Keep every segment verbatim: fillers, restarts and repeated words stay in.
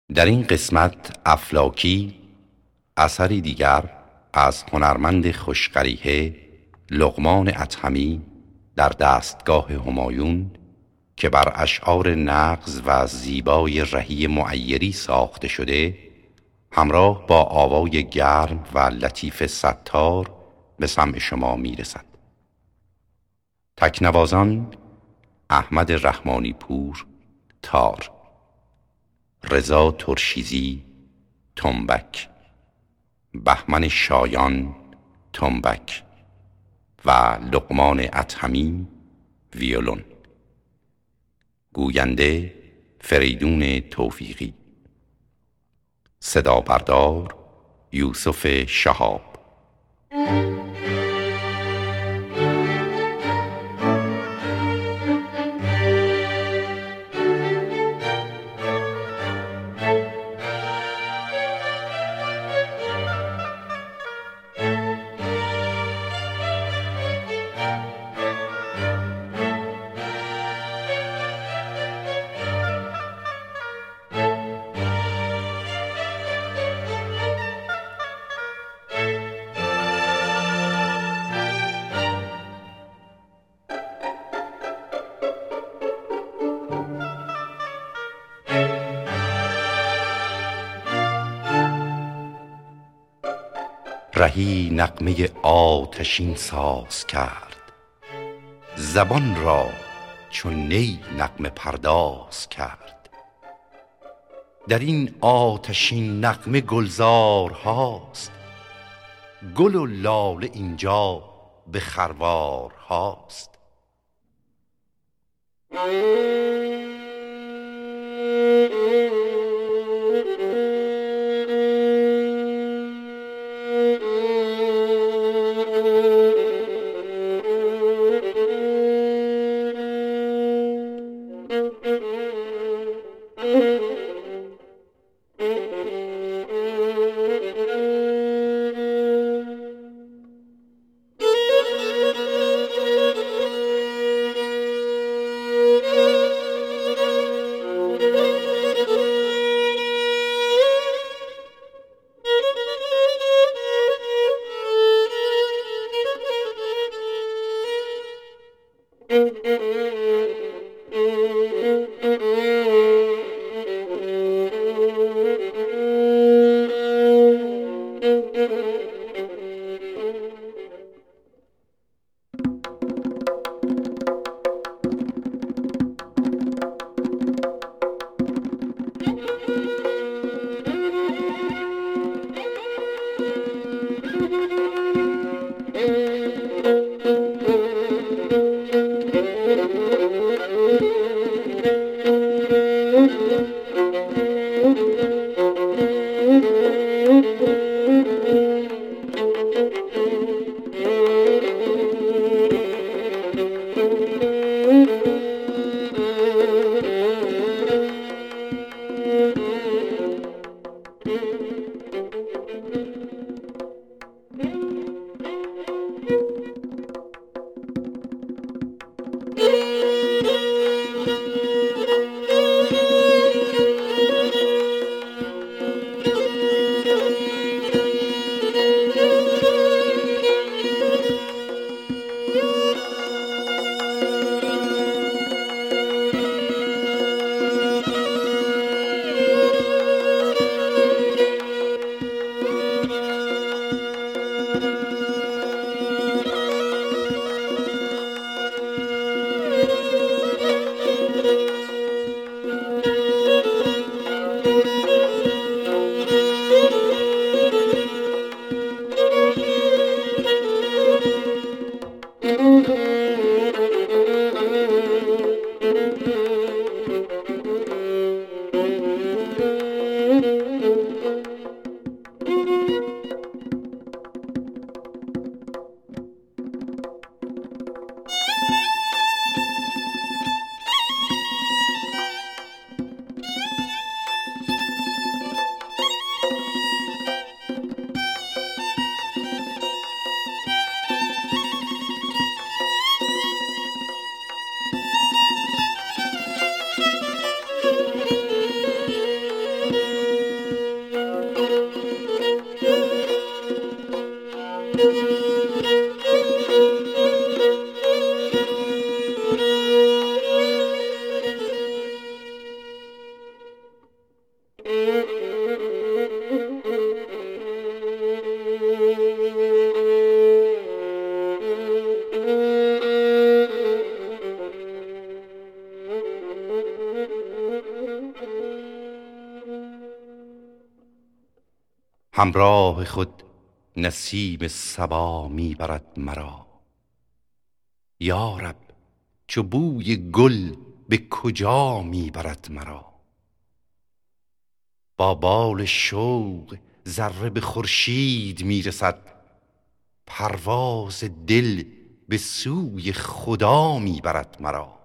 در این قسمت افلاکی، اثری دیگر از هنرمند خوشقریحه لقمان ادهمی در دستگاه همایون که بر اشعار نغز و زیبای رهی معیری ساخته شده، همراه با آوای گرم و لطیف ستار به سمع شما میرسد. تکنوازان: احمد رحمانی پور تار، رضا ترشیزی تنبک، بهمن شایان تنبک و لقمان ادهمی ویولون. گوینده فریدون توفیقی. صدا بردار یوسف شهاب. رهی نغمه آتشین ساز کرد، زبان را چون نی نغمه پرداز کرد. در این آتشین نغمه گلزارهاست، گل و لاله اینجا به خروارهاست. همراه خود نسیم صبا میبرد مرا، یارب چو بوی گل به کجا میبرد مرا. با بال شوق ذره به خورشید میرسد، پرواز دل به سوی خدا میبرد مرا.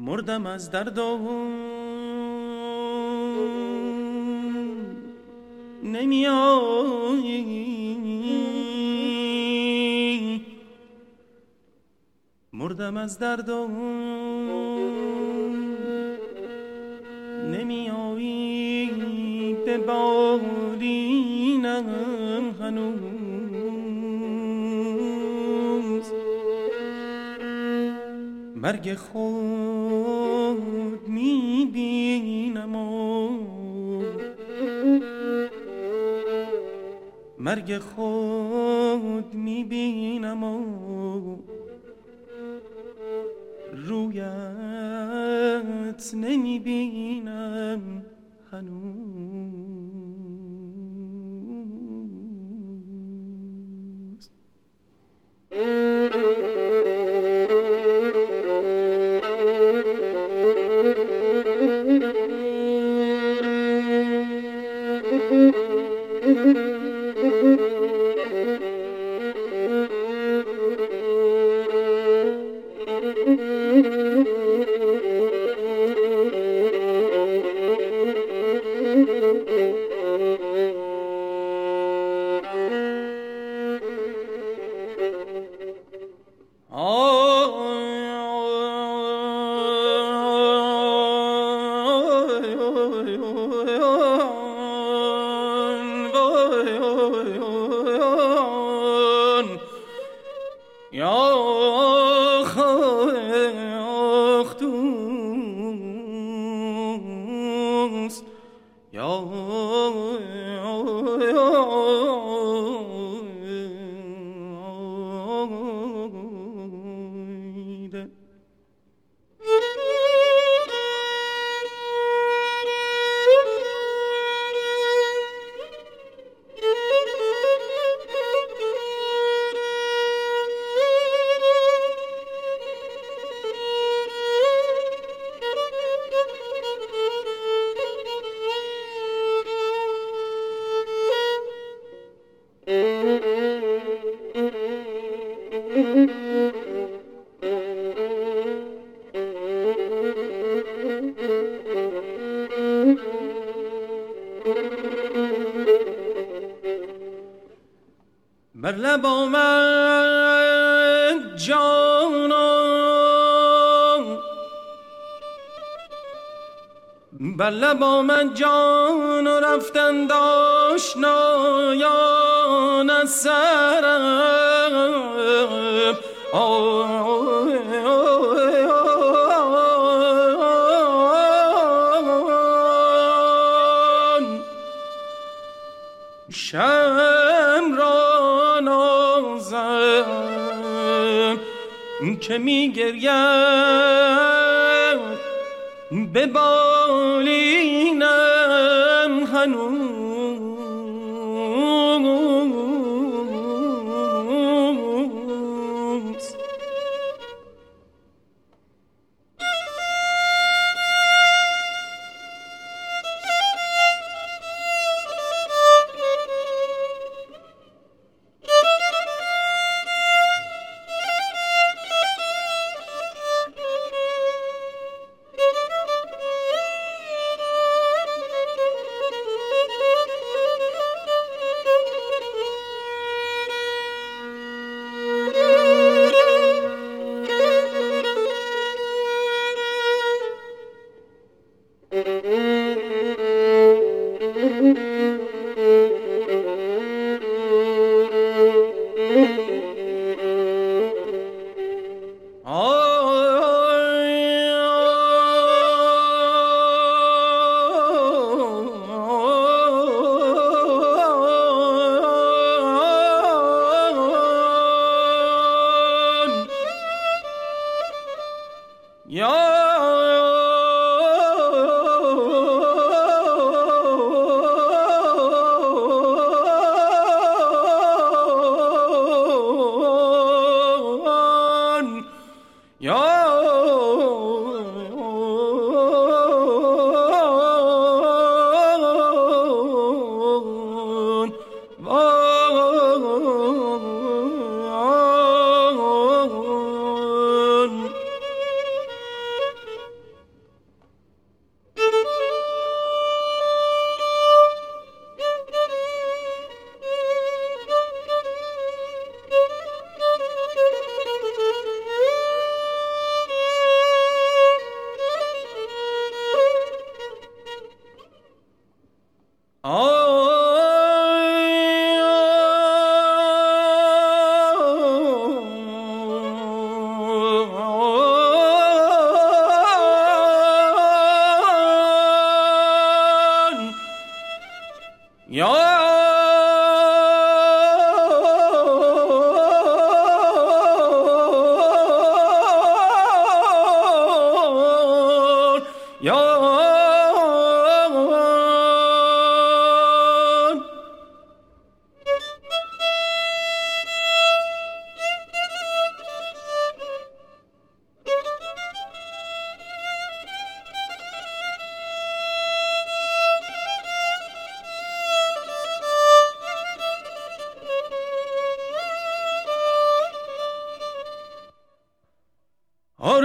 مردم از درد و نمیایی، مردم از درد و نمیایی، به بالینم هنوز مرگ خود میبینم و مرگ خود میبینم و رویت نمیبینم هنوز. بر لب آمد جانم، بر لب آمد جان و رفتند آشنایان از سرم. شم را نازم که می گرید به بالینم هنوز.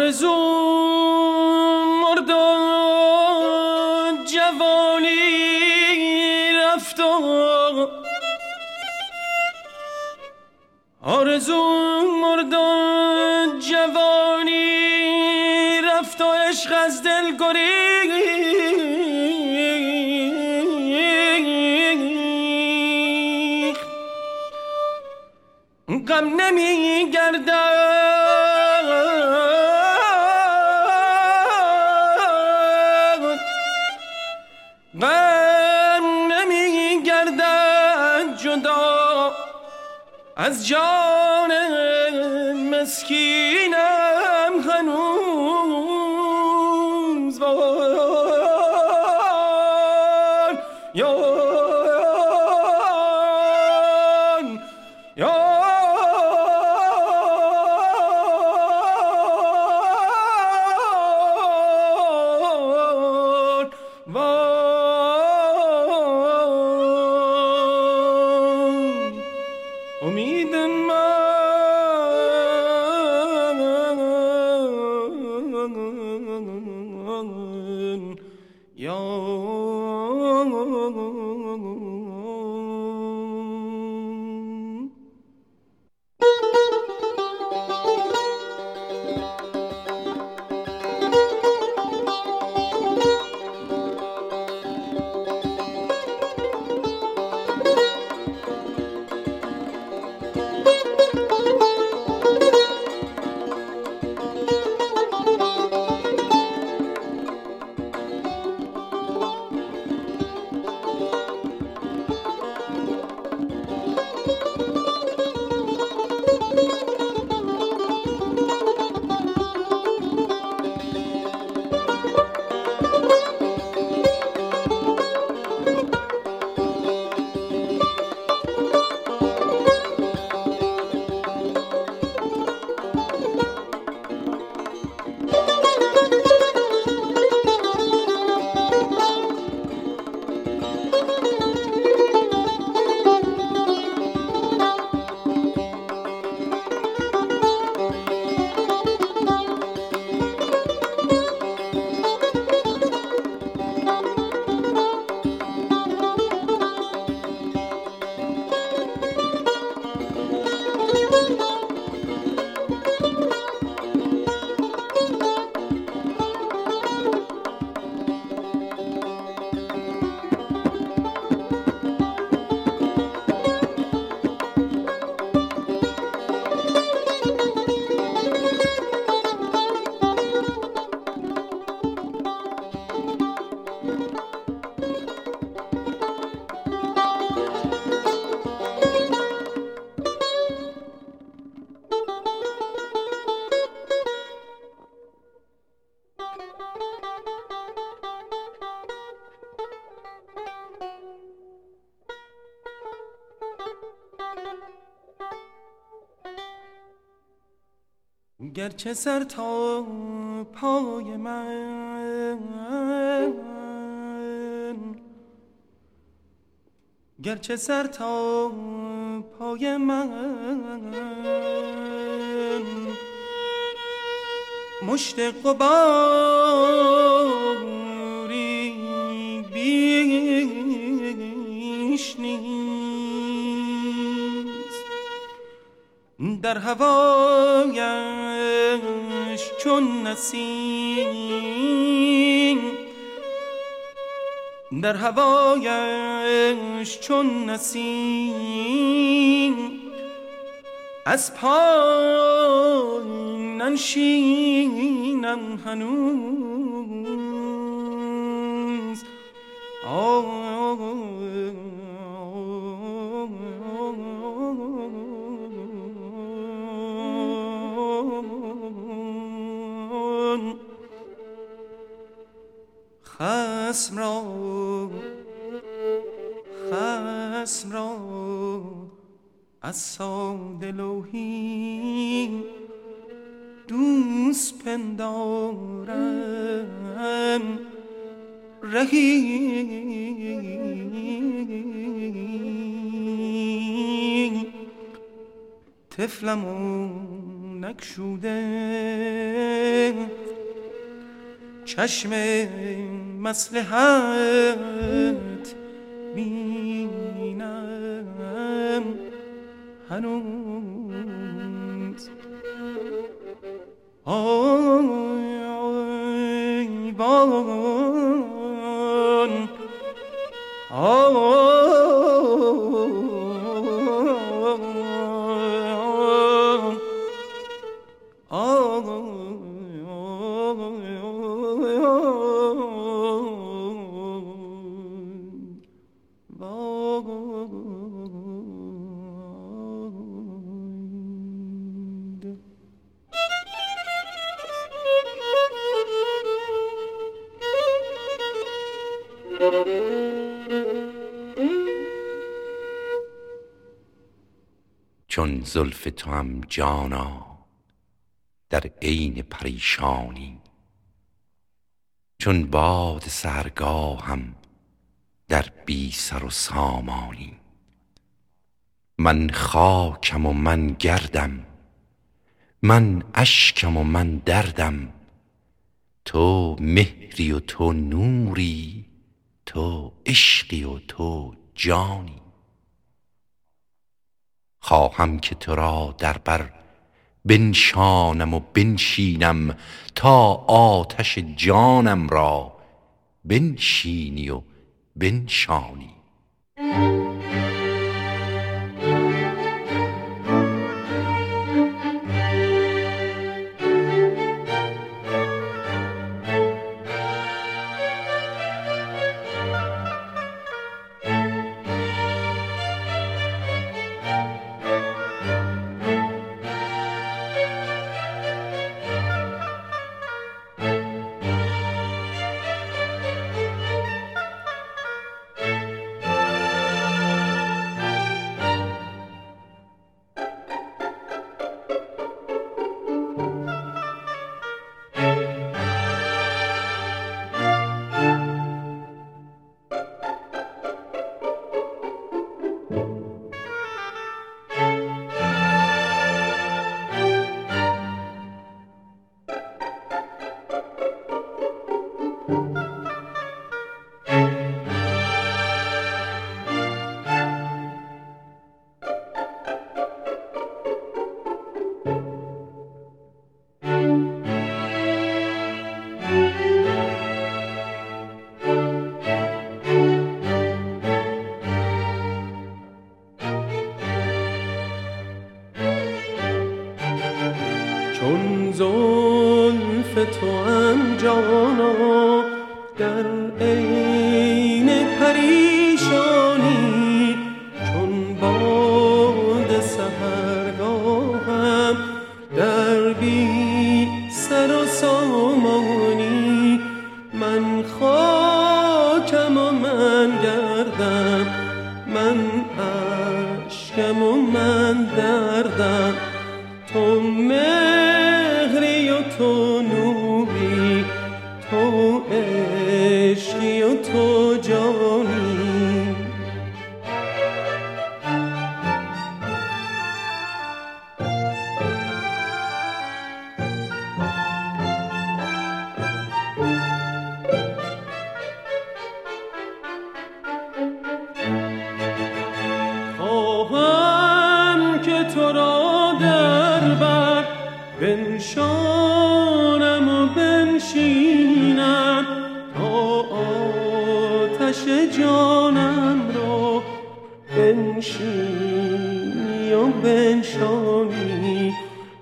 آرزو مرد و جوانی رفت و آرزو مرد و جوانی رفت و عشق از دل گریخت غم نمی گردد غم نمی گردد جدا از جان مسکینم هنوز وای یان یان امید من یا گرچه سر تا پای من گرچه سر تا پای من مشت غباری بیش نیست در هوایش چون نسیم در هوایش چون نسیم از پای ننشینم هنوز آه خصم را خصم را از ساده لوحی دوست پندارم رهی طفلمو نکشوده چشم مصلحت بینم هنوز. آی بان آی چون زلف توام جانا در عین پریشانی، چون باد سحرگاهم در بی سر و سامانی. من خاکم و من گردم، من اشکم و من دردم، تو مهری و تو نوری، تو عشقی و تو جانی. خواهم که تو را در بر بنشانم و بنشینم، تا آتش جانم را بنشینی و بنشانی. چون زلف توام جانا در عین پریشانی، چون باد سحرگاهم در بی سر و سامانی. من خاکم و من گردم، من اشکم و من دردم، تو مهری و تو نوری، تو عشقی و تو جانی. خواهم که تو را در بر بنشانم و بنشینم، تا آتش جانم را بنشینی و بنشانی،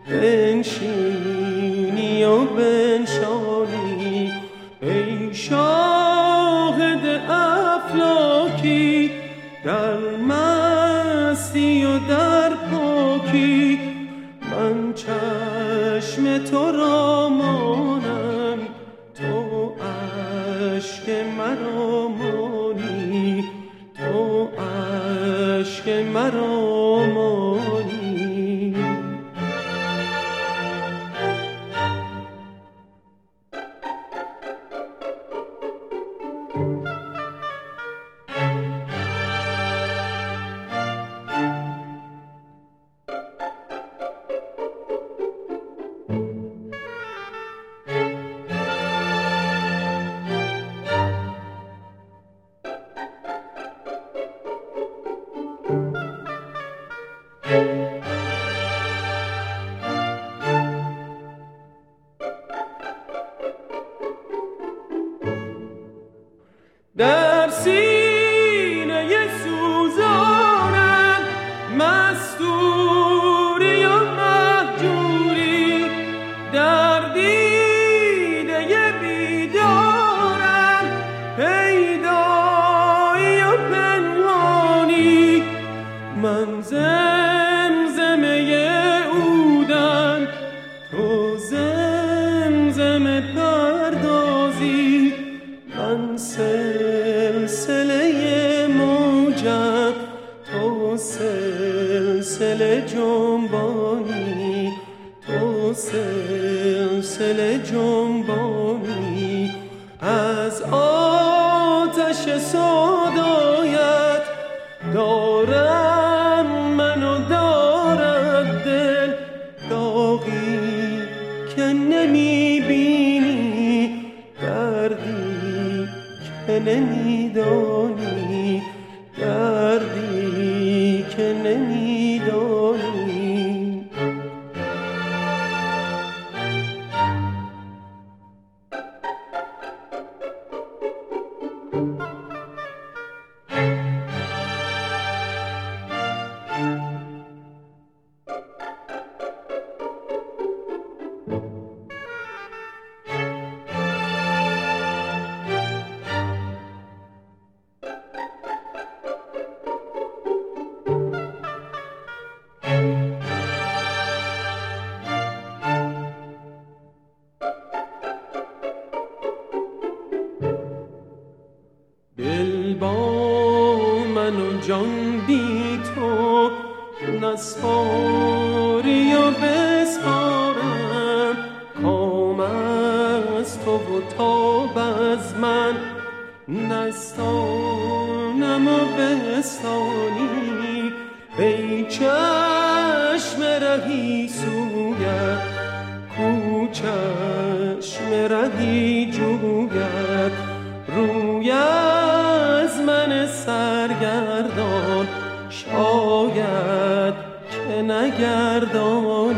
بنشینی و بنشانی. ای شاهد افلاکی در مستی و در پاکی، من چشم تو را مانم سلسله جنبانی از آتش سودایت دارم منو دارد دل داغی که نمیبینی دردی که نمیدانی دردی که نمیدانی دل با من و جان بی تو نسپاری و بسپارم کام از تو و تاب از من نستانم و بستانی ای چشم رهی سویت کو چشم رهی جویت روی از من سرگردان شاید که نگردان